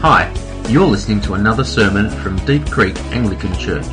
Hi, you're listening to another sermon from Deep Creek Anglican Church.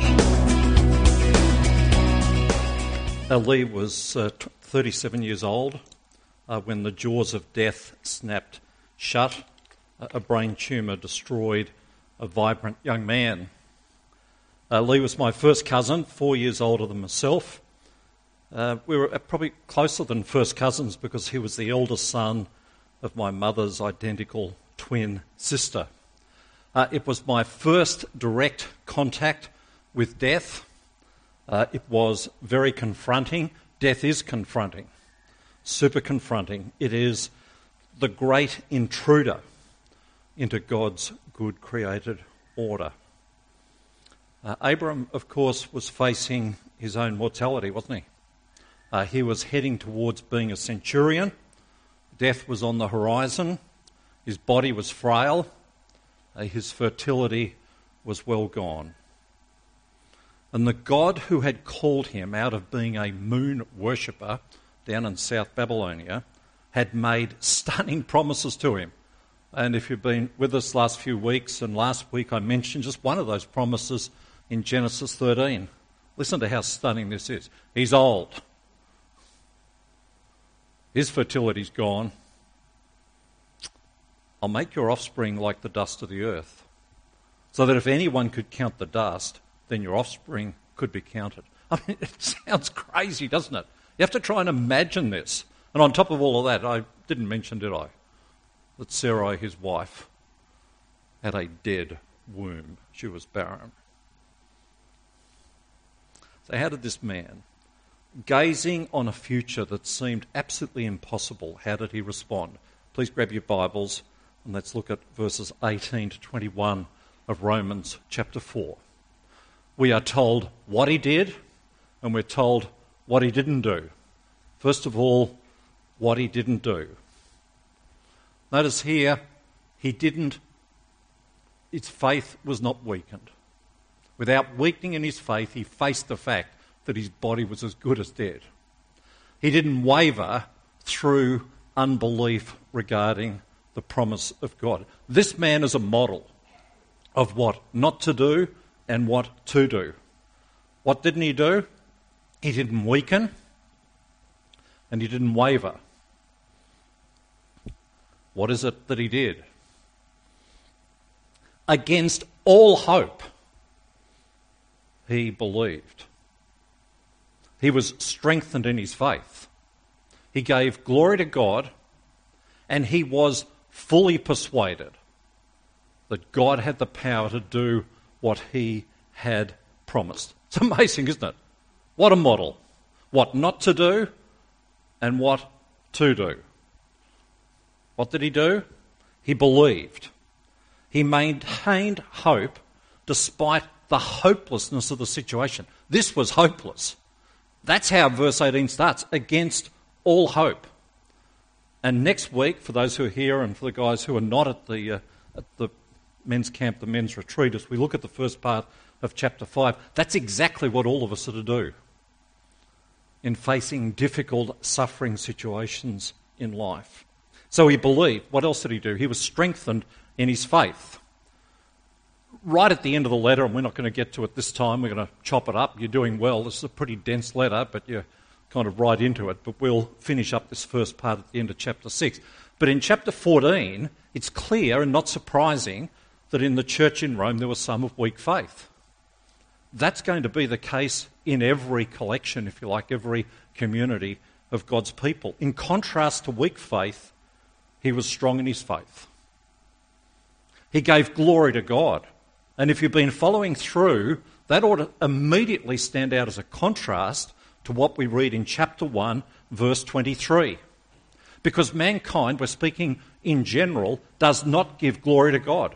Lee was 37 years old when the jaws of death snapped shut. A brain tumour destroyed a vibrant young man. Lee was my first cousin, 4 years older than myself. We were probably closer than first cousins because he was the eldest son of my mother's identical twin sister. It was my first direct contact with death. It was very confronting. Death is confronting, super confronting. It is the great intruder into God's good created order. Abram, of course, was facing his own mortality, wasn't he? He was heading towards being a centurion. Death was on the horizon. His body was frail. His fertility was well gone. And the God who had called him out of being a moon worshipper down in South Babylonia had made stunning promises to him. And if you've been with us last few weeks, and last week I mentioned just one of those promises in Genesis 13. Listen to how stunning this is. He's old. His fertility's gone. I'll make your offspring like the dust of the earth, so that if anyone could count the dust, then your offspring could be counted. I mean, it sounds crazy, doesn't it? You have to try and imagine this. And on top of all of that, I didn't mention, did I, that Sarai, his wife, had a dead womb. She was barren. So how did this man, gazing on a future that seemed absolutely impossible, how did he respond? Please grab your Bibles and let's look at verses 18 to 21 of Romans chapter 4. We are told what he did, and we're told what he didn't do. First of all, what he didn't do. Notice here, his faith was not weakened. Without weakening in his faith, he faced the fact that his body was as good as dead. He didn't waver through unbelief regarding the promise of God. This man is a model of what not to do and what to do. What didn't he do? He didn't weaken and he didn't waver. What is it that he did? Against all hope, he believed. He was strengthened in his faith. He gave glory to God, and he was fully persuaded that God had the power to do what he had promised. It's amazing, isn't it? What a model. What not to do and what to do. What did he do? He believed. He maintained hope despite the hopelessness of the situation. This was hopeless. That's how verse 18 starts, against all hope. And next week, for those who are here and for the guys who are not at the men's camp, the men's retreat, as we look at the first part of chapter 5, that's exactly what all of us are to do in facing difficult, suffering situations in life. So he believed. What else did he do? He was strengthened in his faith. Right at the end of the letter, and we're not going to get to it this time, we're going to chop it up. You're doing well. This is a pretty dense letter, but you're kind of right into it. But we'll finish up this first part at the end of chapter 6. But in chapter 14, it's clear and not surprising that in the church in Rome there was some of weak faith. That's going to be the case in every collection, if you like, every community of God's people. In contrast to weak faith, he was strong in his faith. He gave glory to God. And if you've been following through, that ought to immediately stand out as a contrast to what we read in chapter 1, verse 23. Because mankind, we're speaking in general, does not give glory to God.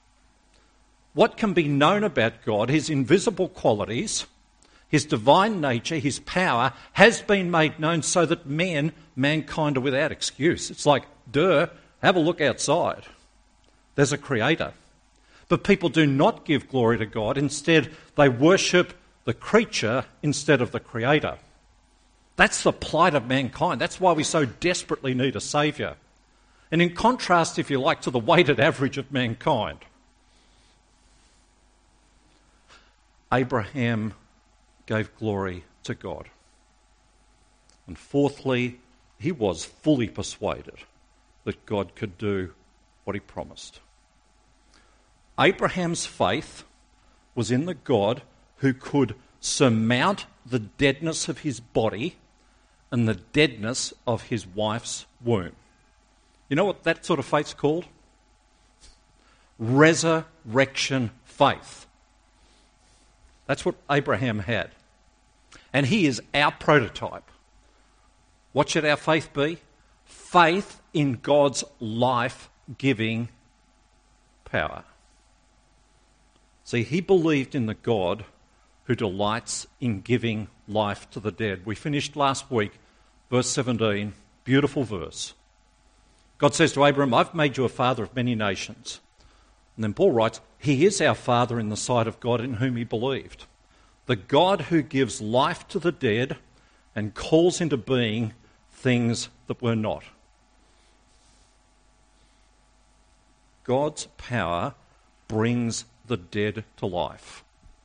What can be known about God, his invisible qualities, his divine nature, his power, has been made known so that mankind are without excuse. It's like, have a look outside. There's a creator. But people do not give glory to God. Instead, they worship the creature instead of the creator. That's the plight of mankind. That's why we so desperately need a saviour. And in contrast, if you like, to the weighted average of mankind, Abraham gave glory to God. And fourthly, he was fully persuaded that God could do what he promised. Abraham's faith was in the God who could surmount the deadness of his body and the deadness of his wife's womb. You know what that sort of faith's called? Resurrection faith. That's what Abraham had. And he is our prototype. What should our faith be? Faith in God's life-giving power. See, he believed in the God who delights in giving life to the dead. We finished last week, verse 17, beautiful verse. God says to Abraham, I've made you a father of many nations. And then Paul writes, he is our father in the sight of God in whom he believed. The God who gives life to the dead and calls into being things that were not. God's power brings the dead to life.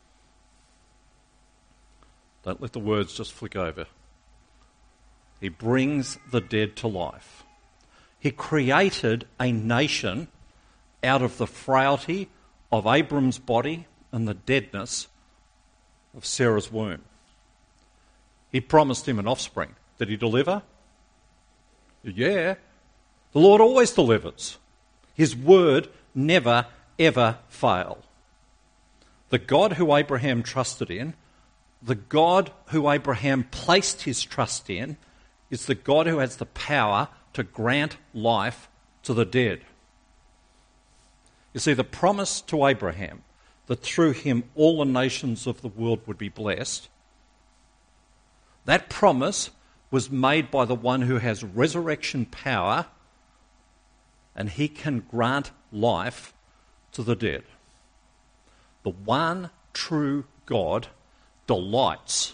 Don't let the words just flick over. He brings the dead to life. He created a nation out of the frailty of Abram's body and the deadness of Sarah's womb. He promised him an offspring. Did he deliver? Yeah. The Lord always delivers. His word never, ever failed. The God who Abraham trusted in, the God who Abraham placed his trust in, is the God who has the power to grant life to the dead. You see, the promise to Abraham that through him all the nations of the world would be blessed, that promise was made by the one who has resurrection power, and he can grant life to the dead. The one true God delights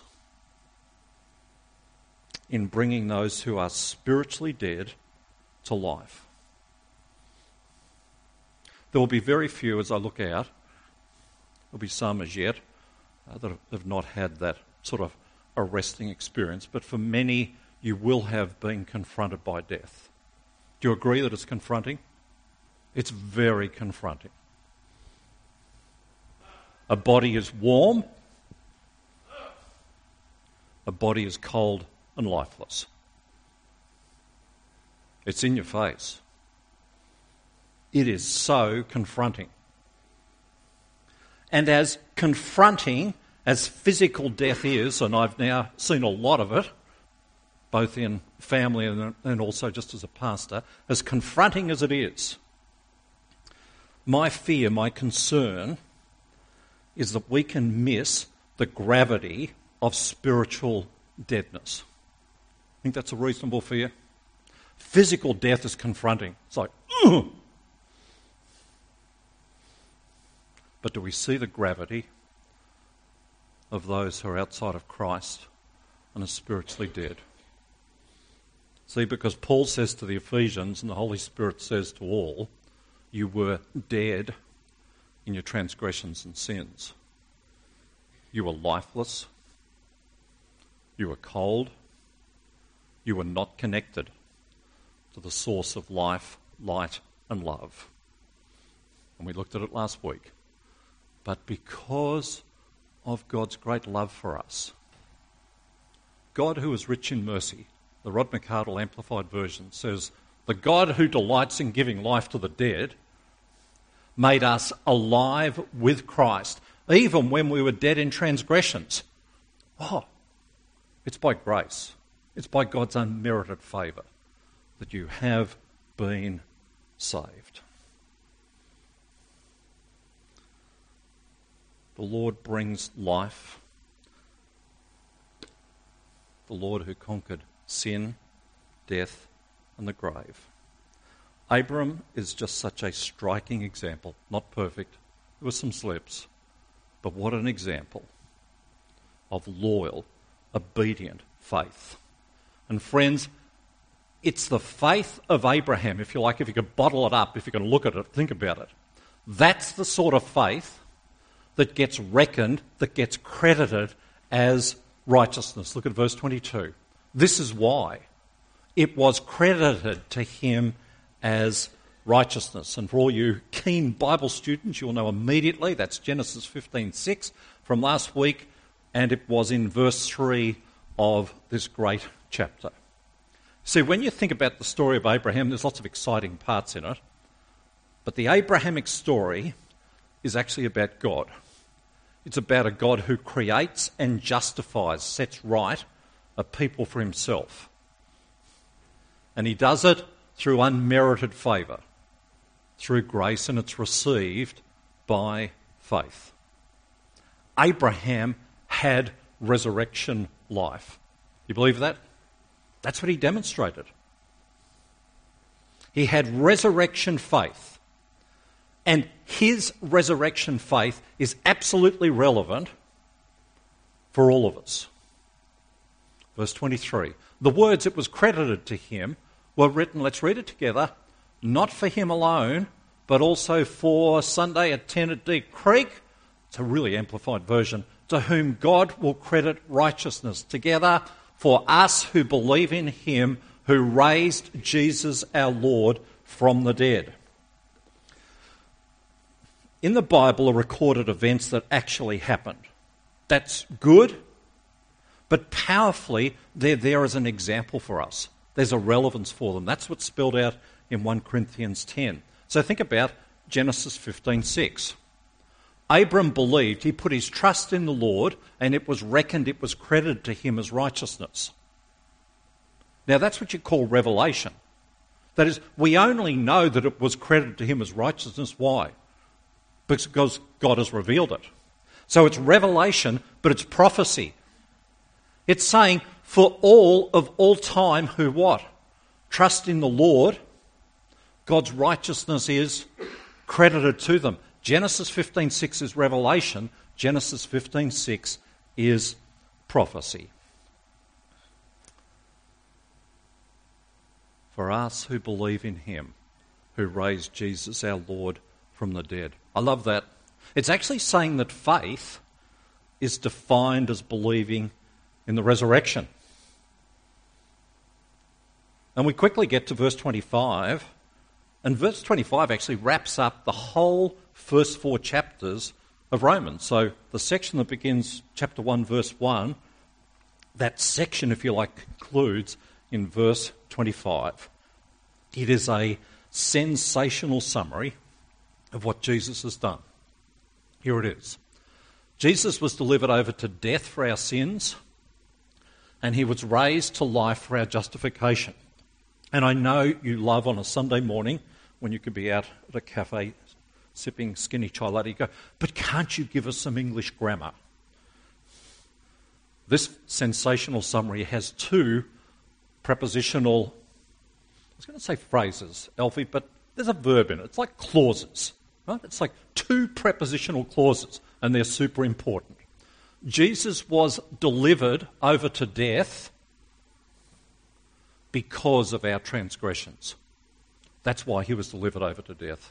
in bringing those who are spiritually dead to life. There will be very few as I look out. There'll be some as yet that have not had that sort of arresting experience, but for many you will have been confronted by death. Do you agree that it's confronting? It's very confronting. A body is warm, a body is cold and lifeless. It's in your face. It is so confronting. And as confronting as physical death is, and I've now seen a lot of it, both in family and also just as a pastor, as confronting as it is, my fear, my concern is that we can miss the gravity of spiritual deadness. I think that's a reasonable fear. Physical death is confronting. It's like, ugh! But do we see the gravity of those who are outside of Christ and are spiritually dead? See, because Paul says to the Ephesians, and the Holy Spirit says to all, you were dead in your transgressions and sins. You were lifeless. You were cold. You were not connected to the source of life, light, and love. And we looked at it last week. But because of God's great love for us, God who is rich in mercy, the Rod McCardle Amplified Version says, the God who delights in giving life to the dead made us alive with Christ, even when we were dead in transgressions. Oh, it's by grace. It's by God's unmerited favour that you have been saved. The Lord brings life. The Lord who conquered sin, death, and the grave. Abram is just such a striking example. Not perfect. There were some slips. But what an example of loyal, obedient faith. And friends, It's the faith of Abraham, if you like, if you could bottle it up, if you can look at it, think about it. That's the sort of faith that gets reckoned, that gets credited as righteousness. Look at verse 22. This is why it was credited to him as righteousness. And for all you keen Bible students, you'll know immediately that's Genesis 15:6 from last week, and it was in verse 3 of this great chapter. See, when you think about the story of Abraham, there's lots of exciting parts in it, but the Abrahamic story is actually about God. It's about a God who creates and justifies, sets right a people for himself. And he does it through unmerited favour, through grace, and it's received by faith. Abraham had resurrection life. You believe that? That's what he demonstrated. He had resurrection faith. And his resurrection faith is absolutely relevant for all of us. Verse 23. The words it was credited to him were written, let's read it together, not for him alone, but also for Sunday at 10 at Deep Creek. It's a really amplified version. To whom God will credit righteousness. Together for us who believe in him who raised Jesus our Lord from the dead. In the Bible are recorded events that actually happened. That's good, but powerfully they're there as an example for us. There's a relevance for them. That's what's spelled out in 1 Corinthians 10. So think about Genesis 15:6. Abram believed, he put his trust in the Lord, and it was reckoned, it was credited to him as righteousness. Now that's what you call revelation. That is, we only know that it was credited to him as righteousness. Why? Because God has revealed it. So it's revelation, but it's prophecy. It's saying, for all of all time who what? Trust in the Lord, God's righteousness is credited to them. Genesis 15:6 is revelation. Genesis 15:6 is prophecy. For us who believe in him, who raised Jesus our Lord from the dead. I love that. It's actually saying that faith is defined as believing in the resurrection. And we quickly get to verse 25, and verse 25 actually wraps up the whole first 4 chapters of Romans. So the section that begins chapter 1, verse 1, that section, if you like, concludes in verse 25. It is a sensational summary of what Jesus has done. Here it is. Jesus was delivered over to death for our sins, and he was raised to life for our justification. And I know you love on a Sunday morning when you could be out at a cafe sipping skinny chai latte, you go, but can't you give us some English grammar? This sensational summary has 2 prepositional, I was going to say phrases, Alfie, but there's a verb in it. It's like clauses, right? It's like 2 prepositional clauses, and they're super important. Jesus was delivered over to death because of our transgressions. That's why he was delivered over to death.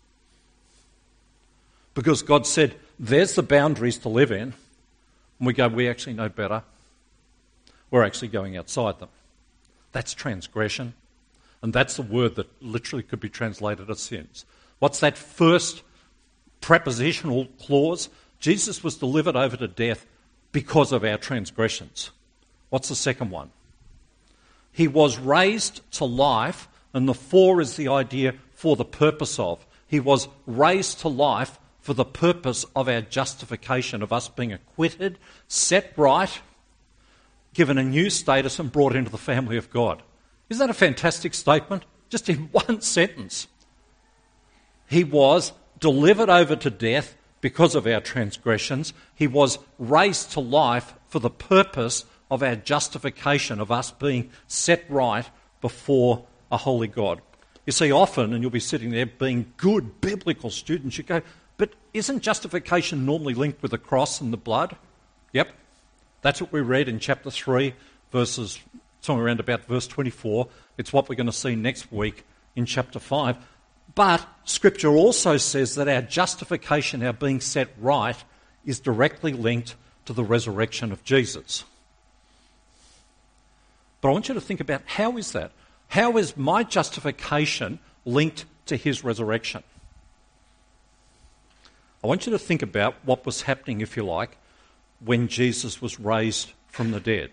Because God said, there's the boundaries to live in. And we go, we actually know better. We're actually going outside them. That's transgression. And that's the word that literally could be translated as sins. What's that first prepositional clause? Jesus was delivered over to death because of our transgressions. What's the second one? He was raised to life, and the for is the idea for the purpose of. He was raised to life for the purpose of our justification, of us being acquitted, set right, given a new status and brought into the family of God. Isn't that a fantastic statement? Just in one sentence. He was delivered over to death because of our transgressions. He was raised to life for the purpose of our justification, of us being set right before a holy God. You see, often, and you'll be sitting there being good biblical students, you go, but isn't justification normally linked with the cross and the blood? Yep. That's what we read in chapter 3, verses somewhere around about verse 24. It's what we're going to see next week in chapter 5. But Scripture also says that our justification, our being set right, is directly linked to the resurrection of Jesus. But I want you to think about, how is that? How is my justification linked to his resurrection? I want you to think about what was happening, if you like, when Jesus was raised from the dead.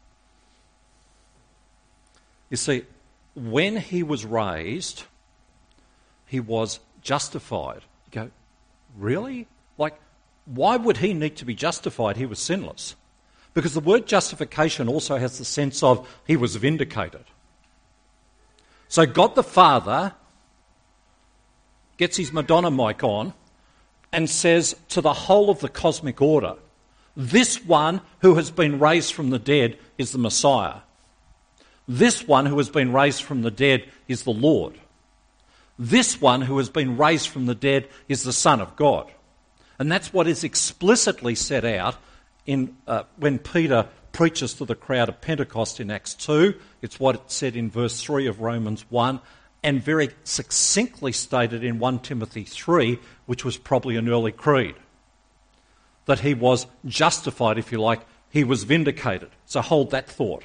You see, when he was raised, he was justified. You go, really? Like, why would he need to be justified? He was sinless. Because the word justification also has the sense of he was vindicated. So God the Father gets his Madonna mic on and says to the whole of the cosmic order, this one who has been raised from the dead is the Messiah. This one who has been raised from the dead is the Lord. This one who has been raised from the dead is the Son of God. And that's what is explicitly set out in when Peter preaches to the crowd at Pentecost in Acts 2. It's what it said in verse 3 of Romans 1, and very succinctly stated in 1 Timothy 3, which was probably an early creed. That he was justified, if you like, he was vindicated. So hold that thought.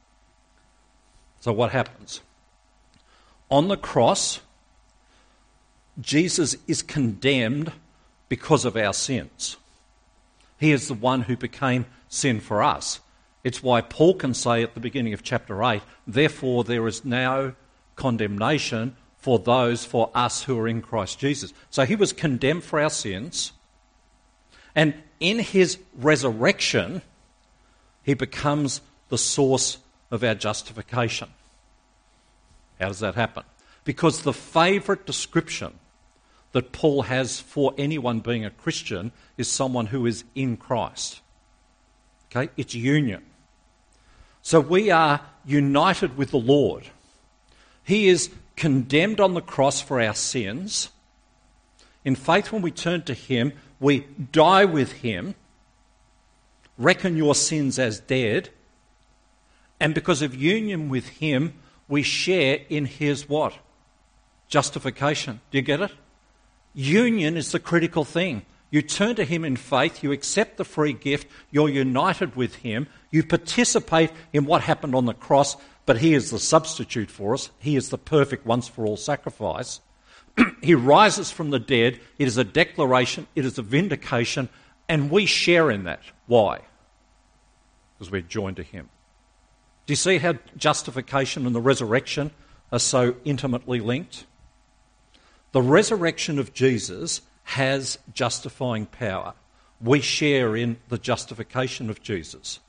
So what happens? On the cross, Jesus is condemned because of our sins. He is the one who became sin for us. It's why Paul can say at the beginning of chapter 8, therefore there is now condemnation for us who are in Christ Jesus. So he was condemned for our sins, and in his resurrection, he becomes the source of our justification. How does that happen? Because the favourite description that Paul has for anyone being a Christian is someone who is in Christ. Okay, it's union. So we are united with the Lord. He is condemned on the cross for our sins. In faith, when we turn to him, we die with him, reckon your sins as dead, and because of union with him, we share in his what? Justification. Do you get it? Union is the critical thing. You turn to him in faith, you accept the free gift, you're united with him, you participate in what happened on the cross, but he is the substitute for us. He is the perfect once-for-all sacrifice. He rises from the dead. It is a declaration, it is a vindication, and we share in that. Why? Because we're joined to him. Do you see how justification and the resurrection are so intimately linked? The resurrection of Jesus has justifying power. We share in the justification of Jesus.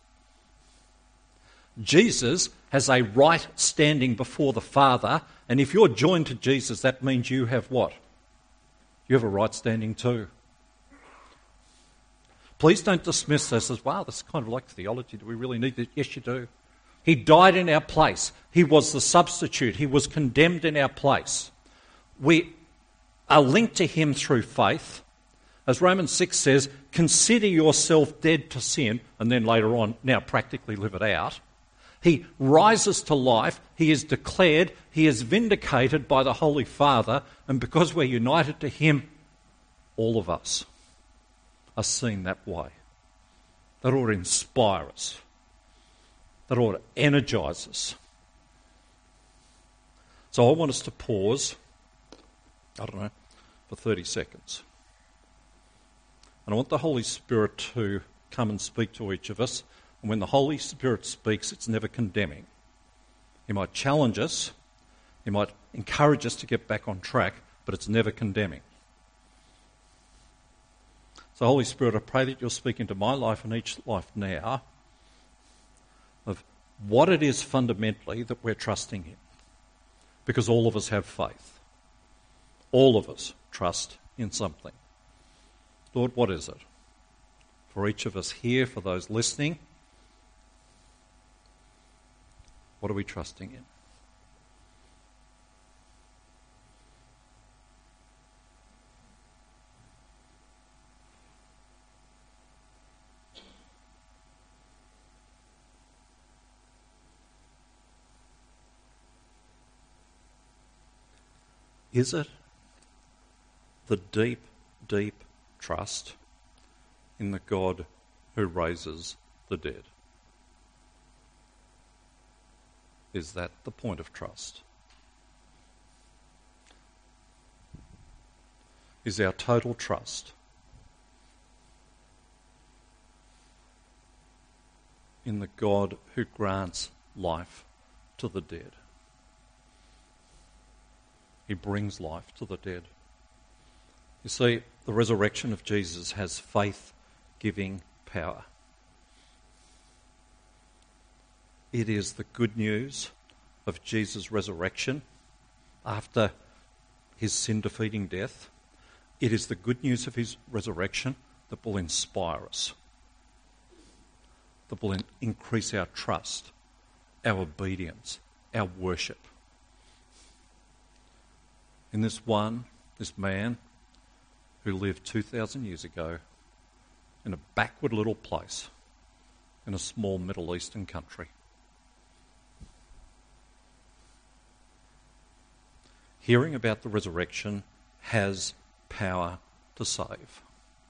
Jesus has a right standing before the Father, and if you're joined to Jesus, that means you have what? You have a right standing too. Please don't dismiss this as, wow, this is kind of like theology. Do we really need this? Yes, you do. He died in our place. He was the substitute. He was condemned in our place. We are linked to him through faith. As Romans 6 says, consider yourself dead to sin, and then later on, now practically live it out. He rises to life, he is declared, he is vindicated by the Holy Father, and because we're united to him, all of us are seen that way. That ought to inspire us. That ought to energise us. So I want us to pause, for 30 seconds. And I want the Holy Spirit to come and speak to each of us. And when the Holy Spirit speaks, it's never condemning. He might challenge us, he might encourage us to get back on track, but it's never condemning. So Holy Spirit, I pray that you'll speak into my life and each life now of what it is fundamentally that we're trusting in. Because all of us have faith. All of us trust in something. Lord, what is it? For each of us here, for those listening, what are we trusting in? Is it the deep, deep trust in the God who raises the dead? Is that the point of trust? Is our total trust in the God who grants life to the dead? He brings life to the dead. You see, the resurrection of Jesus has faith-giving power. It is the good news of Jesus' resurrection after his sin-defeating death. It is the good news of his resurrection that will inspire us, that will increase our trust, our obedience, our worship. In this man who lived 2,000 years ago in a backward little place in a small Middle Eastern country. Hearing about the resurrection has power to save.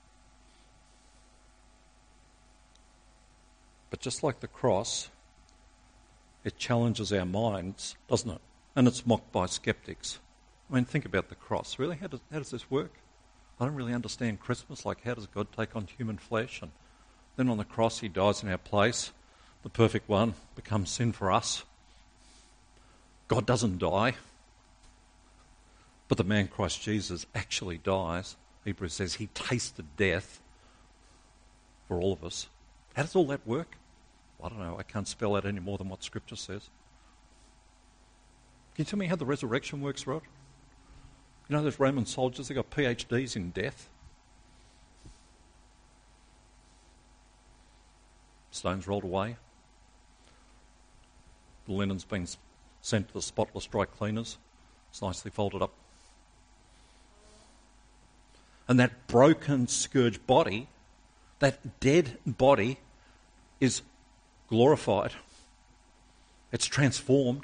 But just like the cross, it challenges our minds, doesn't it? And it's mocked by skeptics. I mean, think about the cross. Really, how does this work? I don't really understand Christmas. Like, how does God take on human flesh? And then on the cross, he dies in our place. The perfect one becomes sin for us. God doesn't die. But the man Christ Jesus actually dies. Hebrews says he tasted death for all of us. How does all that work? I don't know. I can't spell out any more than what Scripture says. Can you tell me how the resurrection works, Rod? You know those Roman soldiers, they got PhDs in death. Stones rolled away. The linen's been sent to the spotless dry cleaners. It's nicely folded up. And that broken, scourged body, that dead body, is glorified. It's transformed.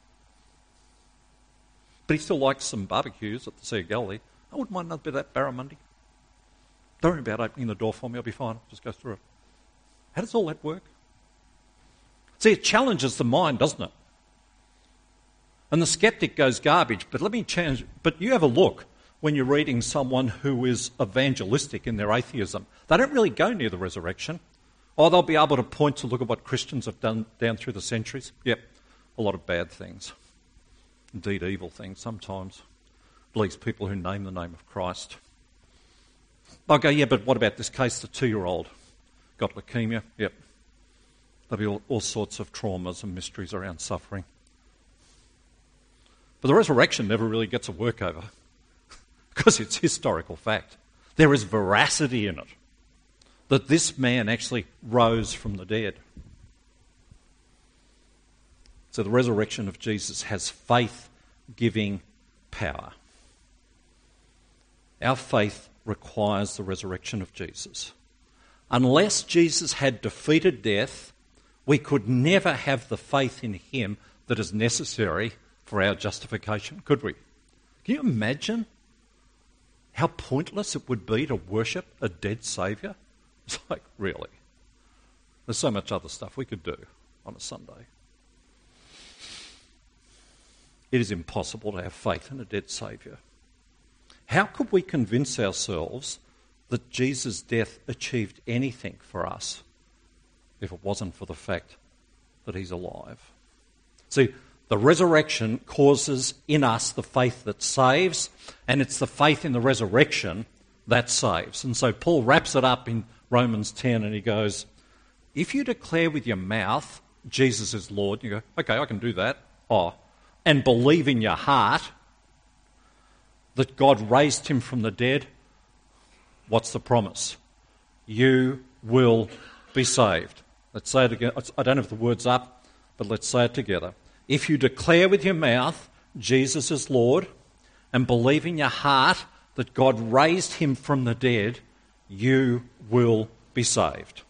But he still likes some barbecues at the Sea of Galilee. I wouldn't mind another bit of that barramundi. Don't worry about opening the door for me, I'll be fine. I'll just go through it. How does all that work? See, it challenges the mind, doesn't it? And the skeptic goes garbage, but let me change. But you have a look when you're reading someone who is evangelistic in their atheism. They don't really go near the resurrection. Or they'll be able to point to look at what Christians have done down through the centuries. Yep, a lot of bad things. Indeed, evil things sometimes. At least people who name the name of Christ. I'll go, yeah, but what about this case, the 2-year-old? Got leukemia? Yep. There'll be all sorts of traumas and mysteries around suffering. But the resurrection never really gets a workover because it's historical fact. There is veracity in it that this man actually rose from the dead. So the resurrection of Jesus has faith-giving power. Our faith requires the resurrection of Jesus. Unless Jesus had defeated death, we could never have the faith in him that is necessary for our justification, could we? Can you imagine how pointless it would be to worship a dead Saviour? It's like, really? There's so much other stuff we could do on a Sunday. It is impossible to have faith in a dead Saviour. How could we convince ourselves that Jesus' death achieved anything for us if it wasn't for the fact that he's alive? See, the resurrection causes in us the faith that saves, and it's the faith in the resurrection that saves. And so Paul wraps it up in Romans 10 and he goes, if you declare with your mouth Jesus is Lord, you go, okay, I can do that. And believe in your heart that God raised him from the dead, what's the promise? You will be saved. Let's say it again. I don't have the words up, but let's say it together. If you declare with your mouth Jesus is Lord and believe in your heart that God raised him from the dead, you will be saved.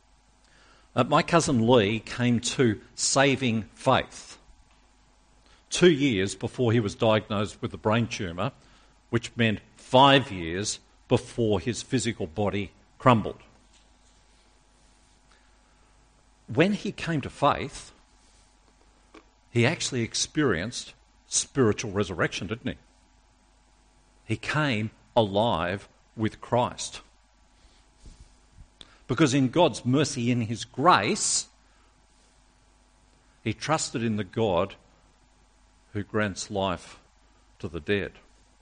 My cousin Lee came to saving faith 2 years before he was diagnosed with a brain tumour, which meant 5 years before his physical body crumbled. When he came to faith, he actually experienced spiritual resurrection, didn't he? He came alive with Christ. Because in God's mercy, in his grace, he trusted in the God who grants life to the dead.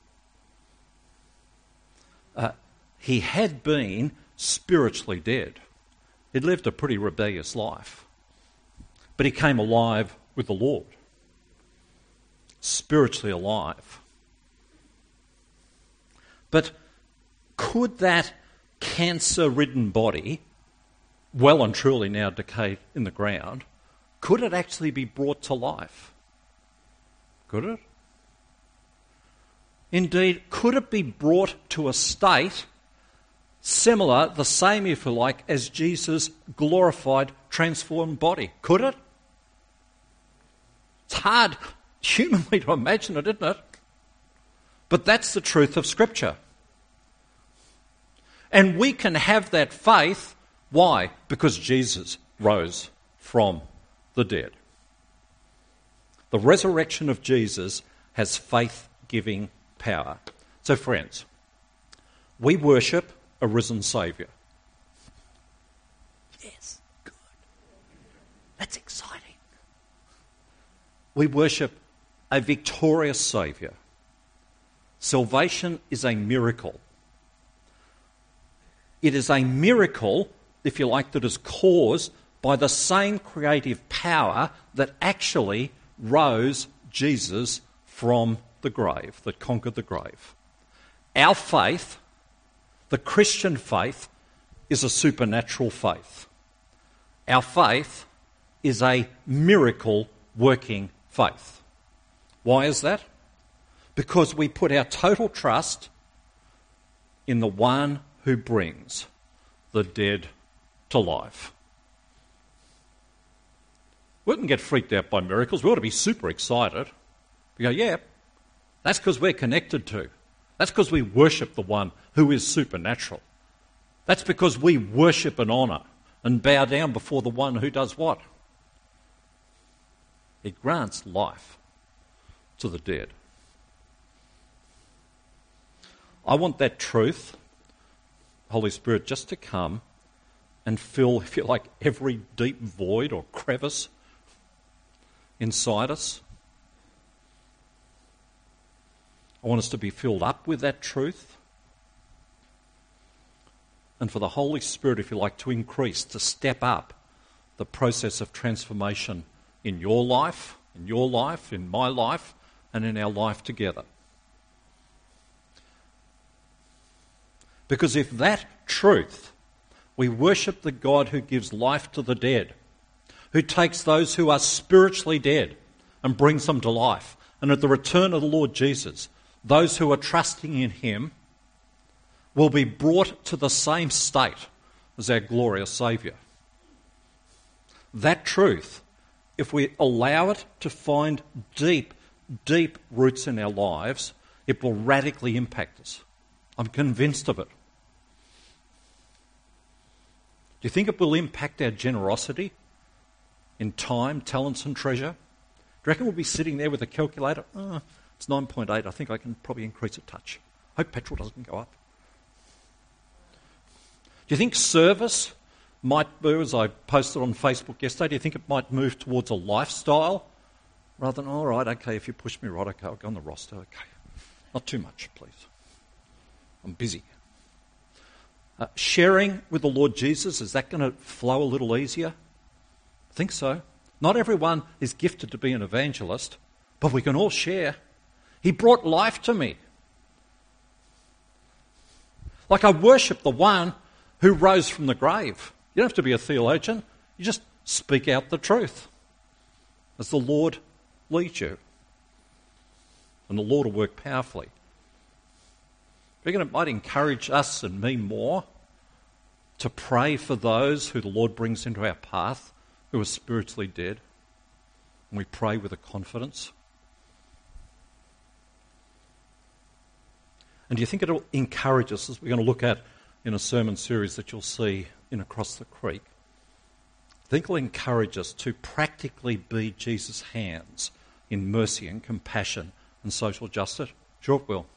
He had been spiritually dead. He'd lived a pretty rebellious life. But he came alive with the Lord. Spiritually alive. But could that cancer-ridden body, well and truly now decayed in the ground, could it actually be brought to life? Could it? Indeed, could it be brought to a state similar, the same if you like, as Jesus' glorified, transformed body? Could it? It's hard humanly to imagine it, isn't it? But that's the truth of Scripture. And we can have that faith. Why? Because Jesus rose from the dead. The resurrection of Jesus has faith-giving power. So friends, we worship a risen Saviour. Yes, good. That's exciting. We worship a victorious Saviour. Salvation is a miracle. It is a miracle, if you like, that is caused by the same creative power that actually rose Jesus from the grave, that conquered the grave. Our faith, the Christian faith, is a supernatural faith. Our faith is a miracle-working faith. Why is that? Because we put our total trust in the one who brings the dead to life. We wouldn't get freaked out by miracles. We ought to be super excited. We go, yeah, that's because we're connected to. That's because we worship the one who is supernatural. That's because we worship and honour and bow down before the one who does what? It grants life to the dead. I want that truth, Holy Spirit, just to come and fill, if you like, every deep void or crevice inside us. I want us to be filled up with that truth. And for the Holy Spirit, if you like, to increase, to step up the process of transformation in your life, in my life, and in our life together. Because if that truth, we worship the God who gives life to the dead, who takes those who are spiritually dead and brings them to life, and at the return of the Lord Jesus, those who are trusting in him will be brought to the same state as our glorious Saviour. That truth, if we allow it to find deep, deep roots in our lives, it will radically impact us. I'm convinced of it. Do you think it will impact our generosity in time, talents and treasure? Do you reckon we'll be sitting there with a calculator? It's 9.8. I think I can probably increase a touch. Hope petrol doesn't go up. Do you think service might move, as I posted on Facebook yesterday, do you think it might move towards a lifestyle rather than, all right, okay, if you push me right, okay, I'll go on the roster, okay. Not too much, please. I'm busy. Sharing with the Lord Jesus, is that going to flow a little easier? I think so. Not everyone is gifted to be an evangelist, but we can all share. He brought life to me. Like I worship the one who rose from the grave. You don't have to be a theologian. You just speak out the truth as the Lord leads you. And the Lord will work powerfully. It might encourage us and me more to pray for those who the Lord brings into our path who are spiritually dead. And we pray with a confidence. And do you think it'll encourage us, as we're going to look at in a sermon series that you'll see in Across the Creek, I think it'll encourage us to practically be Jesus' hands in mercy and compassion and social justice? Sure it will.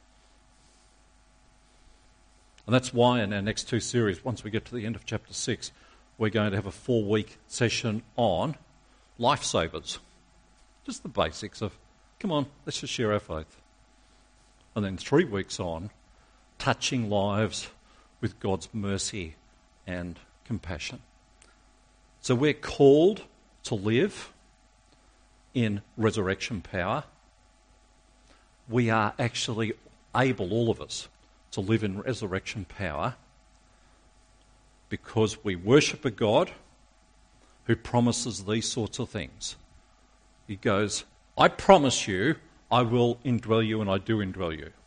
And that's why in our next two series, once we get to the end of chapter 6, we're going to have a 4-week session on lifesavers. Just the basics of, come on, let's just share our faith. And then 3 weeks on, touching lives with God's mercy and compassion. So we're called to live in resurrection power. We are actually able, all of us, to live in resurrection power because we worship a God who promises these sorts of things. He goes, I promise you I will indwell you, and I do indwell you.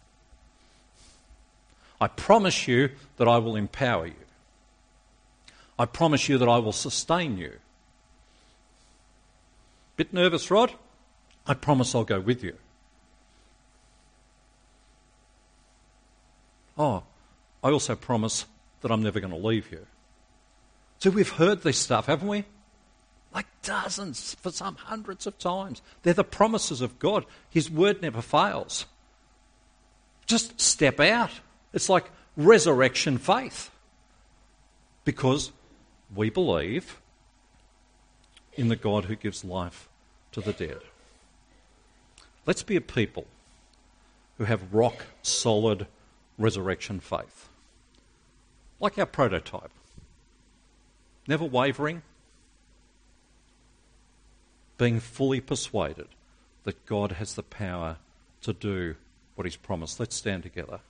I promise you that I will empower you. I promise you that I will sustain you. Bit nervous, Rod? I promise I'll go with you. Oh, I also promise that I'm never going to leave you. So we've heard this stuff, haven't we? Like dozens, for some hundreds of times. They're the promises of God. His word never fails. Just step out. It's like resurrection faith. Because we believe in the God who gives life to the dead. Let's be a people who have rock solid resurrection faith. Like our prototype. Never wavering. Being fully persuaded that God has the power to do what he's promised. Let's stand together.